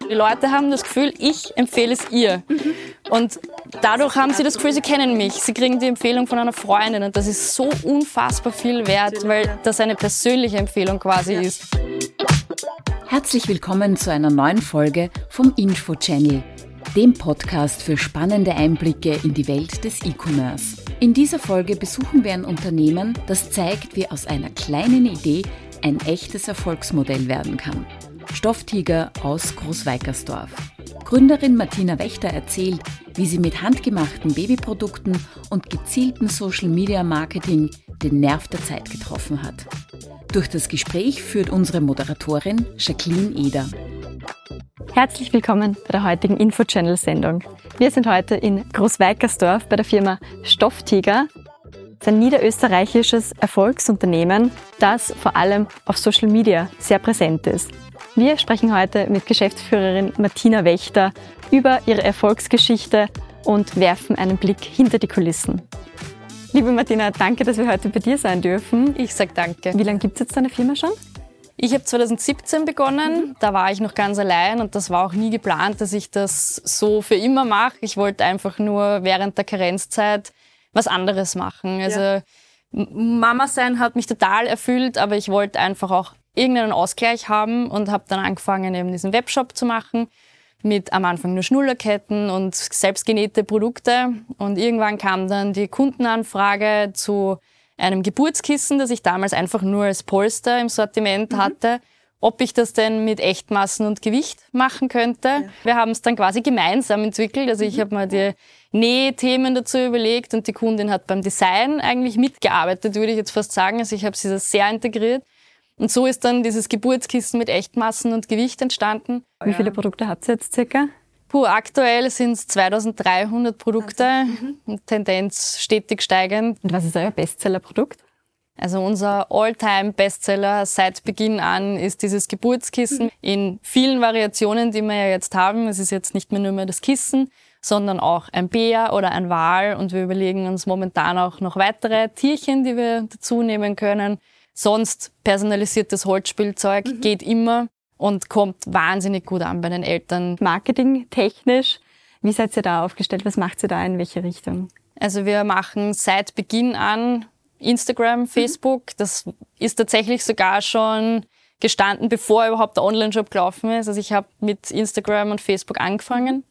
Die Leute haben das Gefühl, ich empfehle es ihr. Und dadurch haben sie das Gefühl, sie kennen mich. Sie kriegen die Empfehlung von einer Freundin und das ist so unfassbar viel wert, weil das eine persönliche Empfehlung quasi ist. Herzlich willkommen zu einer neuen Folge vom Info-Channel, dem Podcast für spannende Einblicke in die Welt des E-Commerce. In dieser Folge besuchen wir ein Unternehmen, das zeigt, wie aus einer kleinen Idee ein echtes Erfolgsmodell werden kann. Stofftiger aus Großweikersdorf. Gründerin Martina Wächter erzählt, wie sie mit handgemachten Babyprodukten und gezieltem Social-Media-Marketing den Nerv der Zeit getroffen hat. Durch das Gespräch führt unsere Moderatorin Jacqueline Eder. Herzlich willkommen bei der heutigen Info-Channel-Sendung. Wir sind heute in Großweikersdorf bei der Firma Stofftiger. Das ist ein niederösterreichisches Erfolgsunternehmen, das vor allem auf Social Media sehr präsent ist. Wir sprechen heute mit Geschäftsführerin Martina Wächter über ihre Erfolgsgeschichte und werfen einen Blick hinter die Kulissen. Liebe Martina, danke, dass wir heute bei dir sein dürfen. Ich sage danke. Wie lange gibt es jetzt deine Firma schon? Ich habe 2017 begonnen, da war ich noch ganz allein und das war auch nie geplant, dass ich das so für immer mache. Ich wollte einfach nur während der Karenzzeit was anderes machen. Also Mama sein hat mich total erfüllt, aber ich wollte einfach auch irgendeinen Ausgleich haben und habe dann angefangen, eben diesen Webshop zu machen mit am Anfang nur Schnullerketten und selbstgenähte Produkte. Und irgendwann kam dann die Kundenanfrage zu einem Geburtskissen, das ich damals einfach nur als Polster im Sortiment hatte, ob ich das denn mit Echtmassen und Gewicht machen könnte. Ja. Wir haben es dann quasi gemeinsam entwickelt. Also ich habe mal die Nähthemen dazu überlegt und die Kundin hat beim Design eigentlich mitgearbeitet, würde ich jetzt fast sagen. Also ich habe sie das sehr integriert. Und so ist dann dieses Geburtskissen mit Echtmassen und Gewicht entstanden. Wie viele Produkte habt ihr jetzt circa? Aktuell sind es 2300 Produkte, Tendenz stetig steigend. Und was ist euer Bestsellerprodukt? Also unser All-Time-Bestseller seit Beginn an ist dieses Geburtskissen in vielen Variationen, die wir ja jetzt haben. Es ist jetzt nicht mehr nur mehr das Kissen, sondern auch ein Bär oder ein Wal. Und wir überlegen uns momentan auch noch weitere Tierchen, die wir dazu nehmen können. Sonst personalisiertes Holzspielzeug geht immer und kommt wahnsinnig gut an bei den Eltern. Marketingtechnisch, wie seid ihr da aufgestellt? Was macht ihr da in welche Richtung? Also wir machen seit Beginn an Instagram, Facebook. Das ist tatsächlich sogar schon gestanden, bevor überhaupt der Online-Shop gelaufen ist. Also ich habe mit Instagram und Facebook angefangen.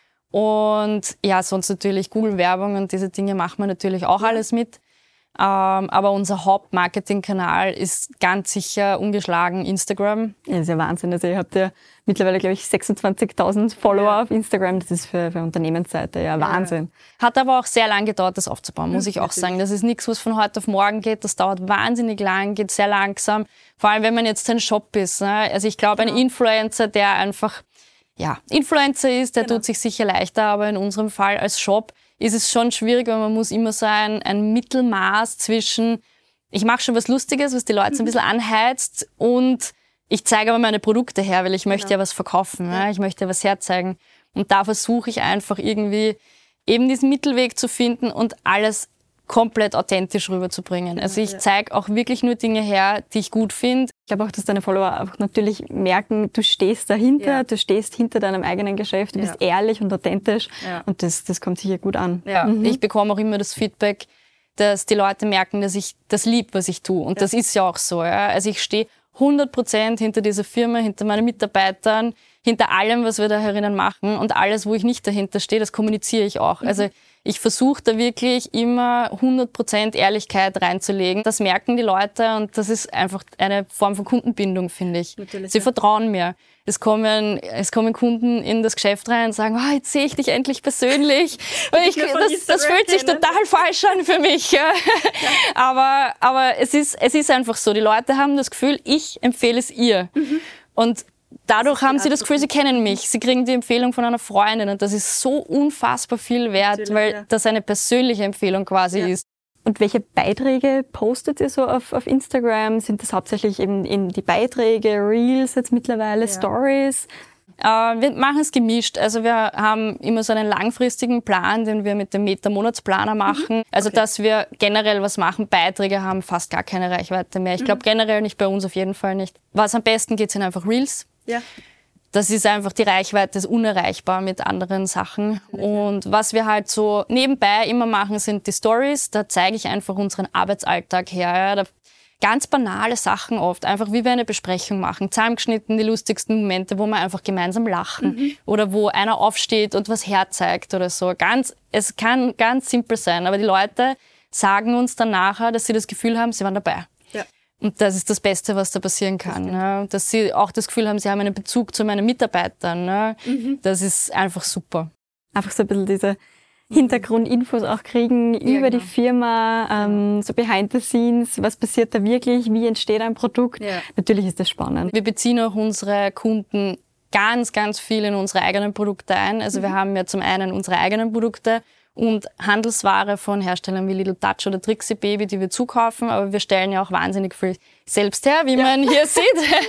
Und ja, sonst natürlich Google-Werbung und diese Dinge machen wir natürlich auch alles mit. Aber unser Hauptmarketingkanal ist ganz sicher ungeschlagen Instagram. Ja, das ist ja Wahnsinn. Also ihr habt ja mittlerweile, glaube ich, 26.000 Follower auf Instagram. Das ist für Unternehmensseite ja Wahnsinn. Hat aber auch sehr lange gedauert, das aufzubauen, muss ich auch sagen. Das ist nichts, was von heute auf morgen geht. Das dauert wahnsinnig lang, geht sehr langsam. Vor allem, wenn man jetzt ein Shop ist. Ne? Also ich glaube, ein Influencer, der einfach Influencer ist, der tut sich sicher leichter. Aber in unserem Fall als Shop ist es schon schwierig, weil man muss immer so ein Mittelmaß zwischen, ich mache schon was Lustiges, was die Leute so ein bisschen anheizt und ich zeige aber meine Produkte her, weil ich möchte ja was verkaufen, ich möchte ja was herzeigen. Und da versuche ich einfach irgendwie eben diesen Mittelweg zu finden und alles komplett authentisch rüberzubringen. Also ich zeige auch wirklich nur Dinge her, die ich gut finde. Ich glaube auch, dass deine Follower auch natürlich merken, du stehst dahinter, du stehst hinter deinem eigenen Geschäft, du bist ehrlich und authentisch und das kommt sicher gut an. Ja. Ich bekomme auch immer das Feedback, dass die Leute merken, dass ich das lieb, was ich tue. Und das ist ja auch so. Ja. Also ich stehe 100% hinter dieser Firma, hinter meinen Mitarbeitern, hinter allem, was wir da herinnen machen und alles, wo ich nicht dahinter stehe, das kommuniziere ich auch. Also ich versuche da wirklich immer 100% Ehrlichkeit reinzulegen. Das merken die Leute und das ist einfach eine Form von Kundenbindung, finde ich. Natürlich, Sie vertrauen mir. Es kommen Kunden in das Geschäft rein und sagen, jetzt sehe ich dich endlich persönlich. Das fühlt sich total falsch an für mich. Ja. Aber es ist einfach so. Die Leute haben das Gefühl, ich empfehle es ihr. Und dadurch haben sie das Gefühl, sie kennen mich. Sie kriegen die Empfehlung von einer Freundin und das ist so unfassbar viel wert, weil das eine persönliche Empfehlung quasi ist. Und welche Beiträge postet ihr so auf Instagram? Sind das hauptsächlich eben die Beiträge, Reels jetzt mittlerweile, Stories? Wir machen es gemischt. Also wir haben immer so einen langfristigen Plan, den wir mit dem Meta-Monatsplaner machen. Also dass wir generell was machen. Beiträge haben fast gar keine Reichweite mehr. Ich glaube generell nicht, bei uns auf jeden Fall nicht. Was am besten geht, sind einfach Reels. Ja. das ist einfach, die Reichweite ist unerreichbar mit anderen Sachen. Und was wir halt so nebenbei immer machen, sind die Stories. Da zeige ich einfach unseren Arbeitsalltag her. Ja. Ganz banale Sachen oft, einfach wie wir eine Besprechung machen, zusammengeschnitten, die lustigsten Momente, wo wir einfach gemeinsam lachen oder wo einer aufsteht und was herzeigt oder so. Es kann ganz simpel sein, aber die Leute sagen uns dann nachher, dass sie das Gefühl haben, sie waren dabei. Ja. Und das ist das Beste, was da passieren kann. Ne? Dass sie auch das Gefühl haben, sie haben einen Bezug zu meinen Mitarbeitern. Ne? Das ist einfach super. Einfach so ein bisschen diese Hintergrundinfos auch kriegen über die Firma, so behind the scenes, was passiert da wirklich, wie entsteht ein Produkt. Ja. Natürlich ist das spannend. Wir beziehen auch unsere Kunden ganz, ganz viel in unsere eigenen Produkte ein. Also wir haben ja zum einen unsere eigenen Produkte und Handelsware von Herstellern wie Little Dutch oder Trixie Baby, die wir zukaufen, aber wir stellen ja auch wahnsinnig viel selbst her, wie man hier sieht.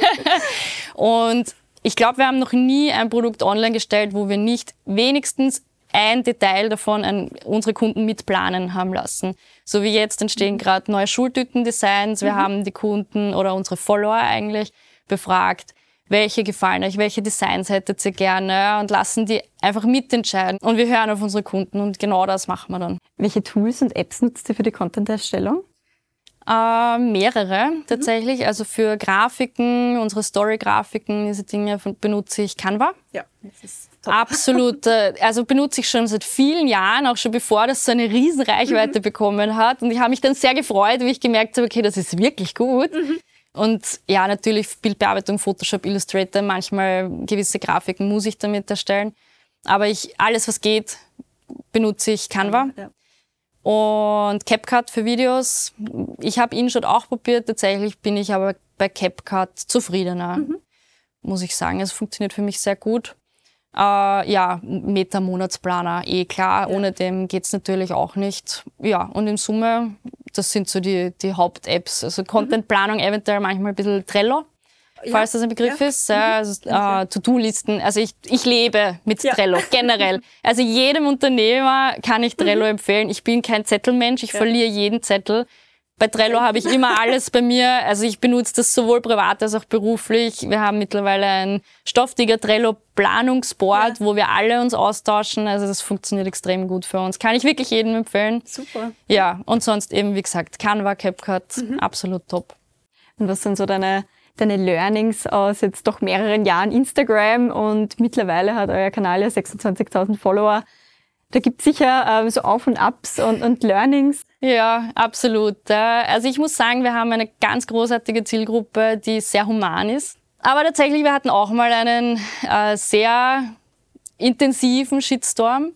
Und ich glaube, wir haben noch nie ein Produkt online gestellt, wo wir nicht wenigstens ein Detail davon unsere Kunden mitplanen haben lassen. So wie jetzt entstehen gerade neue Schultüten-Designs. Wir haben die Kunden oder unsere Follower eigentlich befragt, welche gefallen euch, welche Designs hättet ihr gerne und lassen die einfach mitentscheiden. Und wir hören auf unsere Kunden und genau das machen wir dann. Welche Tools und Apps nutzt ihr für die Content-Erstellung? Mehrere tatsächlich. Also für Grafiken, unsere Story-Grafiken, diese Dinge benutze ich Canva. Ja, das ist top. Absolut. Also benutze ich schon seit vielen Jahren, auch schon bevor das so eine riesen Reichweite bekommen hat. Und ich habe mich dann sehr gefreut, wie ich gemerkt habe, okay, das ist wirklich gut. Und ja, natürlich Bildbearbeitung, Photoshop, Illustrator, manchmal gewisse Grafiken muss ich damit erstellen. Aber alles, was geht, benutze ich Canva. Ja. Und CapCut für Videos. Ich habe InShot auch probiert, tatsächlich bin ich aber bei CapCut zufriedener, muss ich sagen. Es funktioniert für mich sehr gut. Meta-Monatsplaner, klar, ohne dem geht's natürlich auch nicht. Ja, und in Summe, das sind so die Haupt-Apps. Also Contentplanung, eventuell manchmal ein bisschen Trello, falls das ein Begriff ist. To-Do-Listen. Also ich lebe mit Trello, generell. Also jedem Unternehmer kann ich Trello empfehlen. Ich bin kein Zettelmensch, ich verliere jeden Zettel. Bei Trello habe ich immer alles bei mir. Also ich benutze das sowohl privat als auch beruflich. Wir haben mittlerweile ein Stofftiger Trello-Planungsboard, wo wir alle uns austauschen. Also das funktioniert extrem gut für uns. Kann ich wirklich jedem empfehlen. Super. Ja, und sonst eben, wie gesagt, Canva, CapCut, absolut top. Und was sind so deine Learnings aus jetzt doch mehreren Jahren Instagram und mittlerweile hat euer Kanal ja 26.000 Follower. Da gibt's sicher so Auf und Abs und Learnings. Ja, absolut. Also ich muss sagen, wir haben eine ganz großartige Zielgruppe, die sehr human ist. Aber tatsächlich, wir hatten auch mal einen sehr intensiven Shitstorm,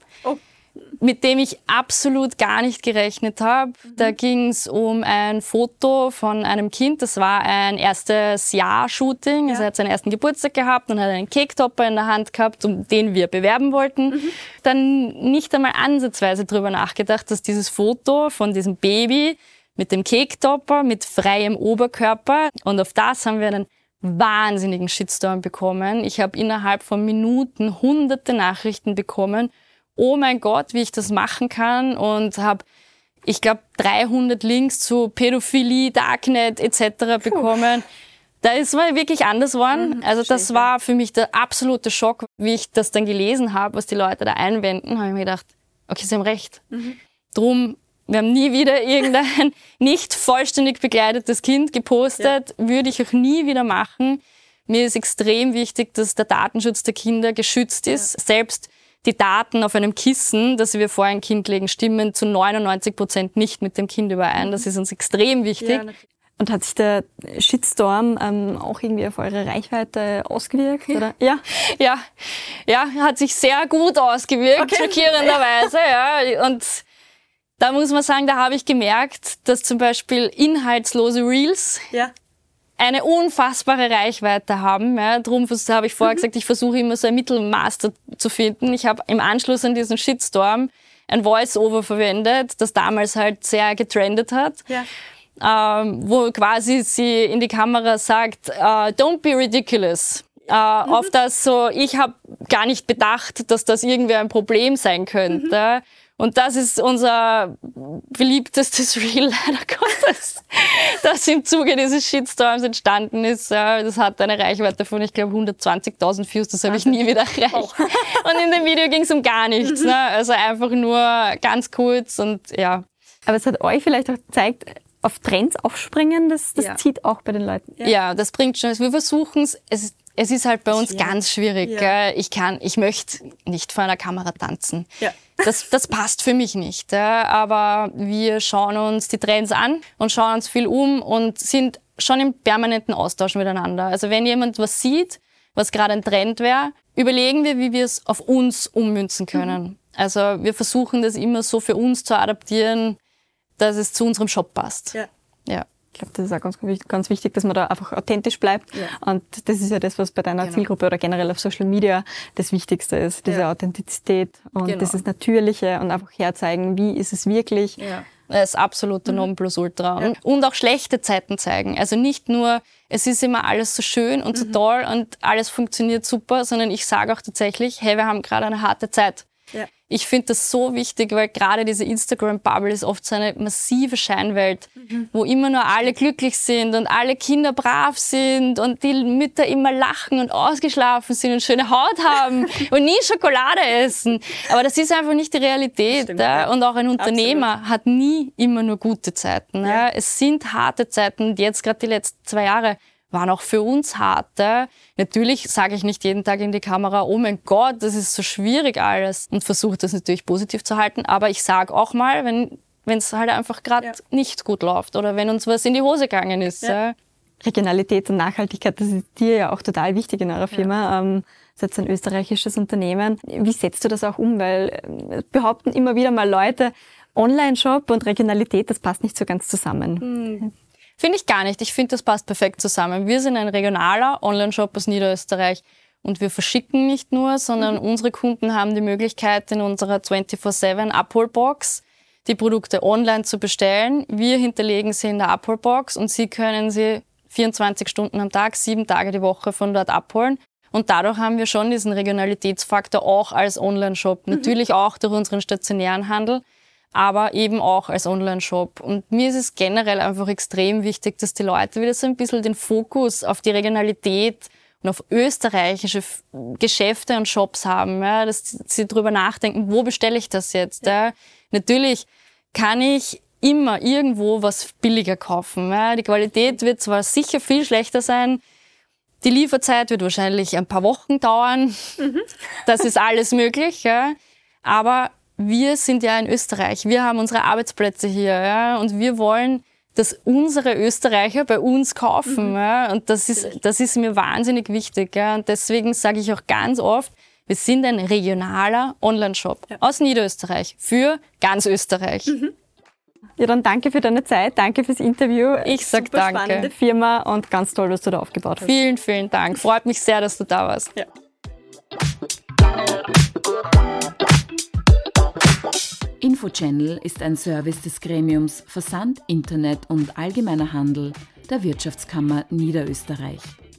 mit dem ich absolut gar nicht gerechnet habe. Da ging es um ein Foto von einem Kind. Das war ein erstes Jahr-Shooting. Also er hat seinen ersten Geburtstag gehabt und hat einen Cake-Topper in der Hand gehabt, um den wir bewerben wollten. Dann nicht einmal ansatzweise drüber nachgedacht, dass dieses Foto von diesem Baby mit dem Cake-Topper, mit freiem Oberkörper, und auf das haben wir einen wahnsinnigen Shitstorm bekommen. Ich habe innerhalb von Minuten hunderte Nachrichten bekommen. Oh mein Gott, wie ich das machen kann, und habe, ich glaube, 300 Links zu Pädophilie, Darknet etc. bekommen. Da ist man wirklich anders geworden. Also das war für mich der absolute Schock, wie ich das dann gelesen habe, was die Leute da einwenden. Habe ich mir gedacht, okay, sie haben recht. Drum, wir haben nie wieder irgendein nicht vollständig begleitetes Kind gepostet. Würde ich auch nie wieder machen. Mir ist extrem wichtig, dass der Datenschutz der Kinder geschützt ist. Selbst die Daten auf einem Kissen, das wir vor ein Kind legen, stimmen zu 99% nicht mit dem Kind überein. Das ist uns extrem wichtig. Ja, und hat sich der Shitstorm auch irgendwie auf eure Reichweite ausgewirkt? Oder? Ja, hat sich sehr gut ausgewirkt, schockierenderweise. Ja. Und da muss man sagen, da habe ich gemerkt, dass zum Beispiel inhaltslose Reels eine unfassbare Reichweite haben. Ja. Darum habe ich vorher gesagt, ich versuche immer so ein Mittelmaß zu finden. Ich habe im Anschluss an diesen Shitstorm ein Voice-Over verwendet, das damals halt sehr getrendet hat. Wo quasi sie in die Kamera sagt, don't be ridiculous. Auf das so, ich habe gar nicht bedacht, dass das irgendwie ein Problem sein könnte. Und das ist unser beliebtestes Reel, leider Gottes, das im Zuge dieses Shitstorms entstanden ist. Das hat eine Reichweite von, ich glaube, 120.000 Views, das habe ich nie wieder erreicht. Und in dem Video ging es um gar nichts, ne? Also einfach nur ganz kurz und ja. Aber es hat euch vielleicht auch gezeigt, auf Trends aufspringen, das zieht auch bei den Leuten. Ja, das bringt schon. Wir versuchen es. Es ist halt bei uns ganz schwierig. Ja. Ich möchte nicht vor einer Kamera tanzen. Ja. Das passt für mich nicht. Aber wir schauen uns die Trends an und schauen uns viel um und sind schon im permanenten Austausch miteinander. Also wenn jemand was sieht, was gerade ein Trend wäre, überlegen wir, wie wir es auf uns ummünzen können. Also wir versuchen das immer so für uns zu adaptieren, dass es zu unserem Shop passt. Ja. Ich glaube, das ist auch ganz wichtig, dass man da einfach authentisch bleibt. Ja. Und das ist ja das, was bei deiner Zielgruppe oder generell auf Social Media das Wichtigste ist. Diese Authentizität und dieses Natürliche und einfach herzeigen, wie ist es wirklich. Ja. Das ist absoluter Nonplusultra. Ja. Und auch schlechte Zeiten zeigen. Also nicht nur, es ist immer alles so schön und so toll und alles funktioniert super, sondern ich sage auch tatsächlich, hey, wir haben gerade eine harte Zeit. Ja. Ich finde das so wichtig, weil gerade diese Instagram-Bubble ist oft so eine massive Scheinwelt, wo immer nur alle glücklich sind und alle Kinder brav sind und die Mütter immer lachen und ausgeschlafen sind und schöne Haut haben und nie Schokolade essen. Aber das ist einfach nicht die Realität. Stimmt, ja. Und auch ein Unternehmer hat nie immer nur gute Zeiten. Ja. Es sind harte Zeiten und jetzt gerade die letzten 2 Jahre waren auch für uns hart. Natürlich sage ich nicht jeden Tag in die Kamera, oh mein Gott, das ist so schwierig alles und versuche das natürlich positiv zu halten. Aber ich sage auch mal, wenn es halt einfach gerade nicht gut läuft oder wenn uns was in die Hose gegangen ist. Ja. Regionalität und Nachhaltigkeit, das ist dir ja auch total wichtig in eurer Firma. Das ist jetzt ein österreichisches Unternehmen. Wie setzt du das auch um? Weil behaupten immer wieder mal Leute, Online-Shop und Regionalität, das passt nicht so ganz zusammen. Finde ich gar nicht. Ich finde, das passt perfekt zusammen. Wir sind ein regionaler Online-Shop aus Niederösterreich und wir verschicken nicht nur, sondern unsere Kunden haben die Möglichkeit, in unserer 24/7 Abholbox die Produkte online zu bestellen. Wir hinterlegen sie in der Abholbox und sie können sie 24 Stunden am Tag, 7 Tage die Woche von dort abholen. Und dadurch haben wir schon diesen Regionalitätsfaktor auch als Online-Shop. Natürlich auch durch unseren stationären Handel, aber eben auch als Online-Shop. Und mir ist es generell einfach extrem wichtig, dass die Leute wieder so ein bisschen den Fokus auf die Regionalität und auf österreichische Geschäfte und Shops haben, ja, dass sie drüber nachdenken, wo bestelle ich das jetzt? Ja. Natürlich kann ich immer irgendwo was billiger kaufen. Ja. Die Qualität wird zwar sicher viel schlechter sein, die Lieferzeit wird wahrscheinlich ein paar Wochen dauern, das ist alles möglich, ja. Aber wir sind ja in Österreich, wir haben unsere Arbeitsplätze hier, ja, und wir wollen, dass unsere Österreicher bei uns kaufen, ja, und das ist mir wahnsinnig wichtig, ja, und deswegen sage ich auch ganz oft, wir sind ein regionaler Online-Shop aus Niederösterreich für ganz Österreich. Ja, dann danke für deine Zeit, danke fürs Interview. Ich sag danke. Spannende Firma und ganz toll, was du da aufgebaut hast. Vielen, vielen Dank. Freut mich sehr, dass du da warst. Ja. Infochannel ist ein Service des Gremiums Versand, Internet und allgemeiner Handel der Wirtschaftskammer Niederösterreich.